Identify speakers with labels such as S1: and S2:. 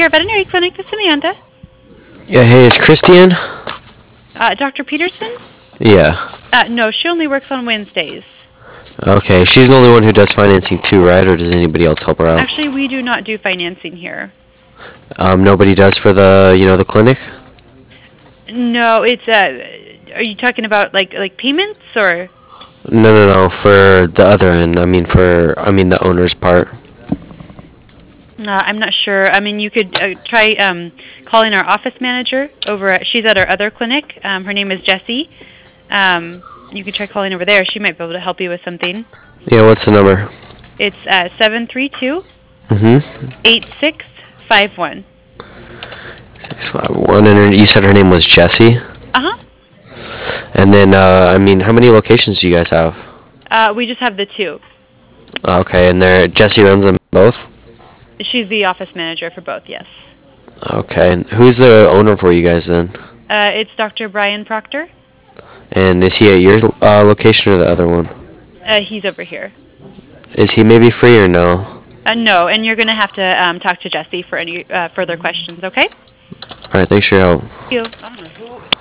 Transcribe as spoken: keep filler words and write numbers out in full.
S1: Care Veterinary Clinic. This is Amanda.
S2: Yeah, hey, is Christian?
S1: Uh, Doctor Peterson?
S2: Yeah.
S1: Uh, no, she only works on Wednesdays.
S2: Okay, she's the only one who does financing too, right? Or does anybody else help her out?
S1: Actually, we do not do financing here.
S2: Um, nobody does for the, you know, the clinic?
S1: No, it's, uh, are you talking about, like, like payments, or?
S2: No, no, no, for the other end. I mean, for, I mean, the owner's part.
S1: Uh, I'm not sure. I mean, you could uh, try um, calling our office manager over at, she's at our other clinic. Um, her name is Jessie. Um, you could try calling over there. She might be able to help you with something.
S2: Yeah, what's the number?
S1: It's uh, seven three two,
S2: Mm-hmm.
S1: eight six five one.
S2: six five one, and her, you said her name was Jessie?
S1: Uh-huh.
S2: And then, uh, I mean, how many locations do you guys have?
S1: Uh, we just have the two.
S2: Okay, and they're, Jessie runs them both?
S1: She's the office manager for both, yes.
S2: Okay, and who's the owner for you guys then?
S1: Uh, it's Doctor Brian Proctor.
S2: And is he at your uh, location or the other one?
S1: Uh, he's over here.
S2: Is he maybe free or no?
S1: Uh, no, and you're going to have to um, talk to Jessie for any uh, further questions, okay?
S2: Alright, thanks for your help.
S1: Thank you.